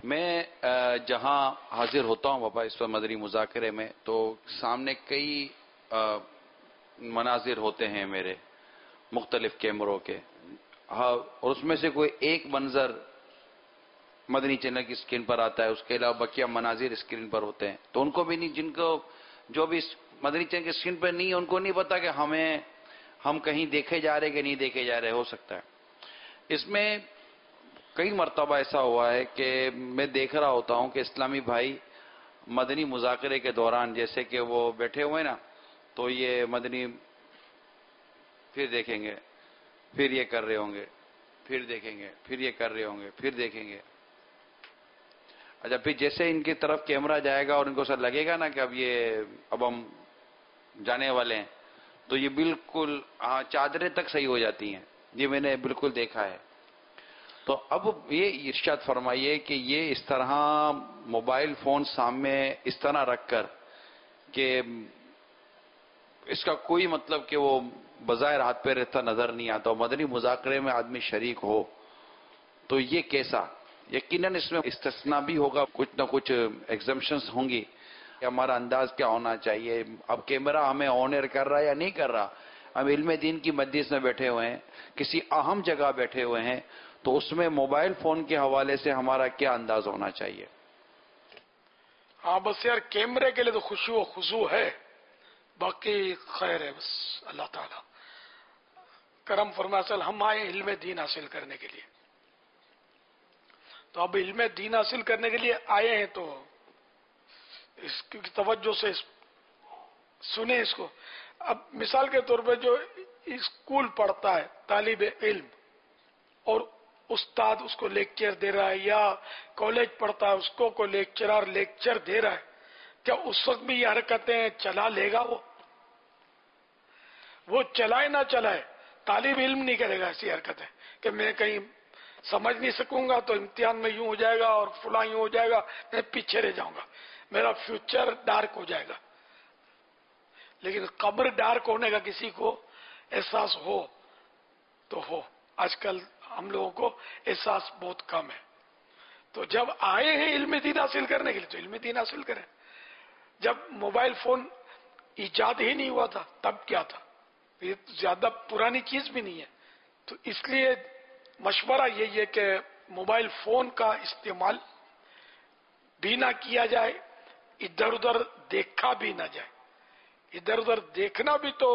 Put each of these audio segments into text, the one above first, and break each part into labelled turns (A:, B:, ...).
A: میں جہاں حاضر ہوتا ہوں بابا اس وقت مدنی مذاکرے میں، تو سامنے کئی مناظر ہوتے ہیں میرے مختلف کیمروں کے، ہاں، اور اس میں سے کوئی ایک منظر مدنی چینل کی اسکرین پر آتا ہے، اس کے علاوہ بقیہ مناظر اسکرین پر ہوتے ہیں، تو ان کو بھی نہیں، جن کو جو بھی مدنی چینل کی اسکرین پر نہیں ہے ان کو نہیں پتا کہ ہم کہیں دیکھے جا رہے کہ نہیں دیکھے جا رہے، ہو سکتا ہے۔ اس میں کئی مرتبہ ایسا ہوا ہے کہ میں دیکھ رہا ہوتا ہوں کہ اسلامی بھائی مدنی مذاکرے کے دوران جیسے کہ وہ بیٹھے ہوئے نا، تو یہ مدنی پھر دیکھیں گے، پھر یہ کر رہے ہوں گے، پھر دیکھیں گے، پھر یہ کر رہے ہوں گے، پھر دیکھیں گے۔ اچھا، پھر جیسے ان کی طرف کیمرہ جائے گا اور ان کو سر لگے گا نا کہ اب ہم جانے والے ہیں، تو یہ بالکل چادریں تک صحیح ہو جاتی ہیں۔ یہ میں نے بالکل دیکھا ہے۔ تو اب یہ ارشاد فرمائیے کہ یہ اس طرح موبائل فون سامنے اس طرح رکھ کر کہ اس کا کوئی مطلب کہ وہ بظاہر ہاتھ پہ رہتا نظر نہیں آتا، مدنی مذاکرے میں آدمی شریک ہو تو یہ کیسا؟ یقیناً اس میں استثناء بھی ہوگا، کچھ نہ کچھ ایگزمپشنز ہوں گی کہ ہمارا انداز کیا ہونا چاہیے۔ اب کیمرہ ہمیں آن ایئر کر رہا ہے یا نہیں کر رہا، ہم علم دین کی مجلس میں بیٹھے ہوئے ہیں، کسی اہم جگہ بیٹھے ہوئے ہیں، تو اس میں موبائل فون کے حوالے سے ہمارا کیا انداز ہونا چاہیے؟
B: ہاں بس یار کیمرے کے لیے تو خشوع و خضوع ہے، باقی خیر ہے، بس اللہ تعالی کرم فرمائے۔ اصل ہم آئے علم دین حاصل کرنے کے لیے، تو اب علم دین حاصل کرنے کے لیے آئے ہیں تو اس کی توجہ سے سنیں اس کو۔ اب مثال کے طور پہ جو اسکول پڑھتا ہے طالب علم اور استاد اس کو لیکچر دے رہا ہے، یا کالج پڑھتا ہے اس کو کوئی لیکچرر لیکچر دے رہا ہے، کیا اس وقت بھی یہ حرکتیں چلا لے گا؟ وہ چلائے نہ چلائے، طالب علم نہیں کرے گا ایسی حرکتیں کہ میں کہیں سمجھ نہیں سکوں گا تو امتحان میں یوں ہو جائے گا اور فلاں یوں ہو جائے گا، میں پیچھے رہ جاؤں گا، میرا فیوچر ڈارک ہو جائے گا۔ لیکن قبر ڈارک ہونے کا کسی کو احساس ہو تو ہو، آج کل ہم لوگوں کو احساس بہت کم ہے۔ تو جب آئے ہیں علم دین حاصل کرنے کے لیے تو علم دین حاصل کریں۔ جب موبائل فون ایجاد ہی نہیں ہوا تھا تب کیا تھا؟ یہ زیادہ پرانی چیز بھی نہیں ہے، تو اس لیے مشورہ یہی ہے کہ موبائل فون کا استعمال بھی نہ کیا جائے، ادھر ادھر دیکھا بھی نہ جائے۔ ادھر ادھر دیکھنا بھی تو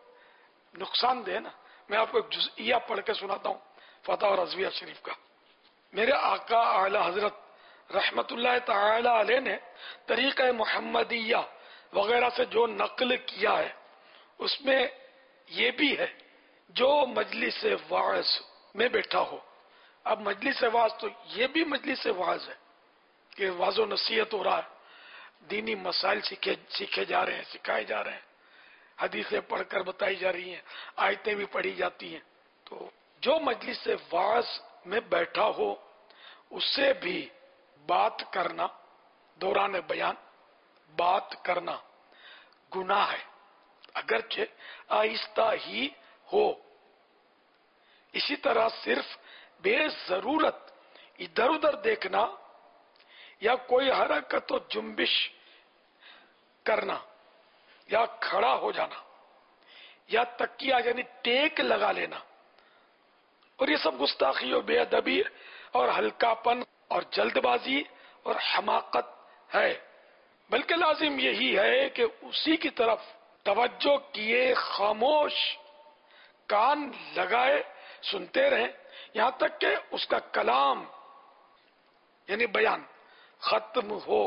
B: نقصان دہ نا۔ میں آپ کو ایک جزئیہ پڑھ کے سناتا ہوں فتح رضویہ شریف کا۔ میرے آقا اعلی حضرت رحمت اللہ تعالی علیہ نے طریقہ محمدیہ وغیرہ سے جو نقل کیا ہے اس میں یہ بھی ہے، جو مجلس واعظ میں بیٹھا ہو۔ اب مجلس واعظ تو یہ بھی مجلس واعظ ہے کہ واعظ و نصیحت ہو رہا ہے، دینی مسائل سیکھے جا رہے ہیں، سکھائے جا رہے ہیں، حدیثیں پڑھ کر بتائی جا رہی ہیں، آیتیں بھی پڑھی جاتی ہیں۔ تو جو مجلس واعظ میں بیٹھا ہو اس سے بھی بات کرنا، دوران بیان بات کرنا گناہ ہے، اگرچہ آہستہ ہی ہو۔ اسی طرح صرف بے ضرورت ادھر ادھر دیکھنا یا کوئی حرکت و جنبش کرنا یا کھڑا ہو جانا یا تکیہ یعنی ٹیک لگا لینا، اور یہ سب گستاخی و بے ادبی اور ہلکا پن اور جلد بازی اور حماقت ہے۔ بلکہ لازم یہی ہے کہ اسی کی طرف توجہ کیے خاموش کان لگائے سنتے رہیں یہاں تک کہ اس کا کلام یعنی بیان ختم ہو۔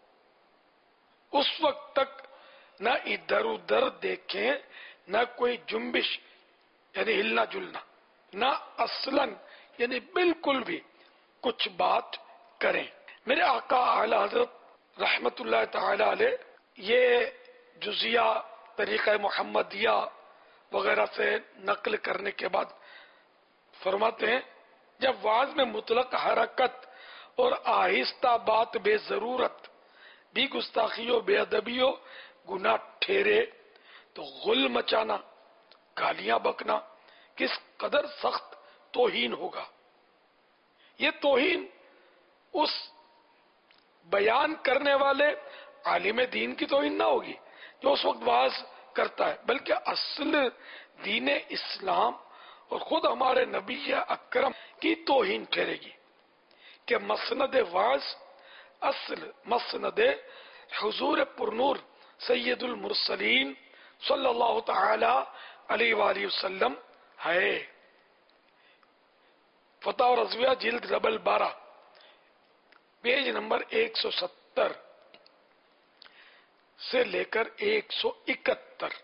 B: اس وقت تک نہ ادھر ادھر دیکھیں، نہ کوئی جنبش یعنی ہلنا جلنا، نہ اصلاً یعنی بالکل بھی کچھ بات کریں۔ میرے آقا اعلی حضرت رحمت اللہ تعالی علیہ یہ جزیہ طریقہ محمدیہ وغیرہ سے نقل کرنے کے بعد فرماتے ہیں، جب وعظ میں مطلق حرکت اور آہستہ بات بے ضرورت بھی گستاخی و بے ادبی و گناہ ٹھہرے تو غل مچانا، گالیاں بکنا کس قدر سخت توہین ہوگا۔ یہ توہین اس بیان کرنے والے عالم دین کی توہین نہ ہوگی جو اس وقت واعظ کرتا ہے، بلکہ اصل دین اسلام اور خود ہمارے نبی اکرم کی توہین ٹھہرے گی کہ مسند واعظ اصل مسند حضور پرنور سید المرسلین صلی اللہ تعالی علیہ وآلہ وسلم ہے۔ فتح و رضویہ جلد ربل 12 پیج نمبر 170 سے لے کر 171۔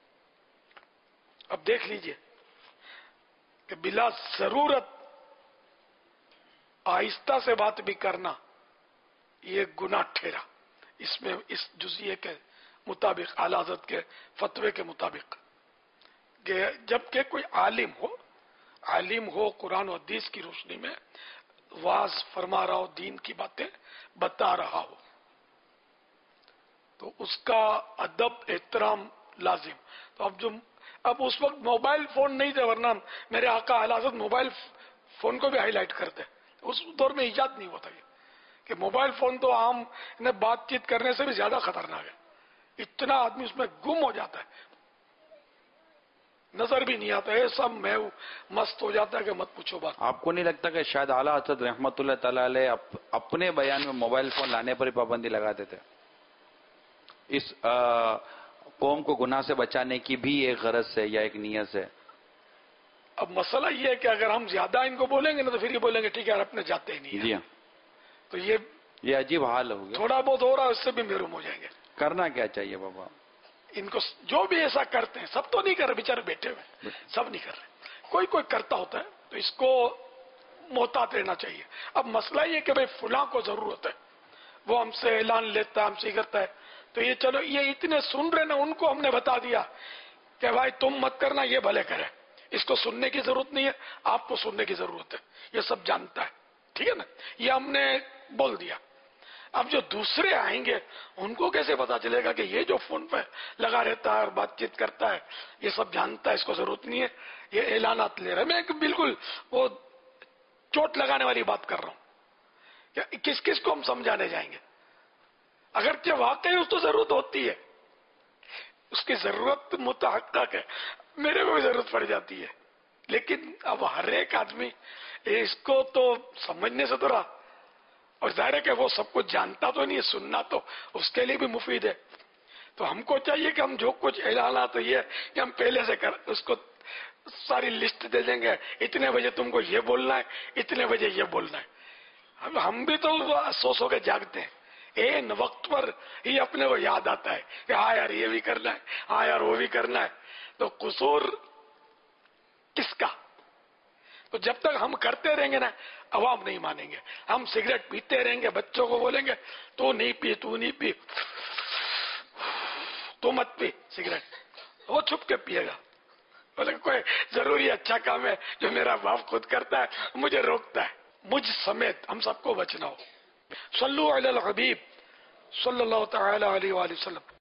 B: اب دیکھ لیجئے کہ بلا ضرورت آہستہ سے بات بھی کرنا یہ گناہ ٹھہرا، اس میں اس جزئیے کے مطابق، اعلی حضرت کے فتوے کے مطابق، کہ جبکہ کوئی عالم ہو قرآن و حدیث کی روشنی میں واعظ فرما رہا ہو، دین کی باتیں بتا رہا ہو، تو اس کا ادب احترام لازم۔ تو اب اس وقت موبائل فون نہیں تھے، ورنہ میرے آقا اعلی حضرت موبائل فون کو بھی ہائی لائٹ کرتے، اس دور میں ایجاد نہیں ہوتا یہ کہ موبائل فون تو عام بات چیت کرنے سے بھی زیادہ خطرناک ہے، اتنا آدمی اس میں گم ہو جاتا ہے، نظر بھی نہیں آتا ہے، سب میں مست ہو جاتا ہے کہ مت پوچھو بات۔
A: آپ کو نہیں لگتا کہ شاید اعلیٰ حضرت رحمت اللہ تعالی علیہ اپنے بیان میں موبائل فون لانے پر ہی پابندی لگاتے تھے؟ اس قوم کو گناہ سے بچانے کی بھی ایک غرض سے یا ایک نیت سے؟
B: اب مسئلہ یہ ہے کہ اگر ہم زیادہ ان کو بولیں گے نا تو پھر یہ بولیں گے ٹھیک ہے یار اپنے جاتے ہی نہیں
A: جی ہاں،
B: تو یہ
A: عجیب حال ہو گیا،
B: تھوڑا بہت ہو رہا ہے، اس سے بھی محروم ہو جائیں گے۔
A: کرنا کیا چاہیے بابا؟
B: ان کو جو بھی ایسا کرتے ہیں، سب تو نہیں کر رہے، بیچارے بیٹھے ہوئے سب نہیں کر رہے، کوئی کرتا ہوتا ہے تو اس کو محتاط رہنا چاہیے۔ اب مسئلہ یہ کہ بھئی فلاں کو ضرورت ہے، وہ ہم سے اعلان لیتا ہے، ہم سے کرتا ہے، تو یہ چلو یہ اتنے سن رہے نا، ان کو ہم نے بتا دیا کہ بھائی تم مت کرنا، یہ بھلے کرے، اس کو سننے کی ضرورت نہیں ہے، آپ کو سننے کی ضرورت ہے، یہ سب جانتا ہے، ٹھیک ہے نا، یہ ہم نے بول دیا۔ اب جو دوسرے آئیں گے ان کو کیسے پتا چلے گا کہ یہ جو فون پہ لگا رہتا ہے اور بات چیت کرتا ہے یہ سب جانتا ہے، اس کو ضرورت نہیں ہے، یہ اعلانات لے رہا ہے۔ میں بالکل وہ چوٹ لگانے والی بات کر رہا ہوں کہ کس کس کو ہم سمجھانے جائیں گے؟ اگرچہ واقعی اس کو ضرورت ہوتی ہے، اس کی ضرورت متحقق ہے، میرے کو بھی ضرورت پڑ جاتی ہے، لیکن اب ہر ایک آدمی اس کو تو سمجھنے سے تو رہا، اور ظاہر ہے کہ وہ سب کچھ جانتا تو نہیں ہے، سننا تو اس کے لیے بھی مفید ہے۔ تو ہم کو چاہیے کہ ہم جو کچھ اعلانات تو یہ کہ ہم پہلے سے اس کو ساری لسٹ دے دیں گے، اتنے بجے تم کو یہ بولنا ہے، اتنے بجے یہ بولنا ہے۔ اب ہم بھی تو سو کے جاگتے ہیں، این وقت پر ہی اپنے کو یاد آتا ہے کہ ہاں یار یہ بھی کرنا ہے، ہاں یار وہ بھی کرنا ہے، تو قصور کس کا؟ تو جب تک ہم کرتے رہیں گے نا عوام نہیں مانیں گے، ہم سگریٹ پیتے رہیں گے، بچوں کو بولیں گے تو نہیں پی، تو نہیں پی، تو مت پی سگریٹ، وہ چھپ کے پیے گا، بولے کوئی ضروری اچھا کام ہے جو میرا باپ خود کرتا ہے مجھے روکتا ہے۔ مجھ سمیت ہم سب کو بچنا ہو۔ صلو علی الحبیب صلی اللہ تعالی علیہ وآلہ وسلم۔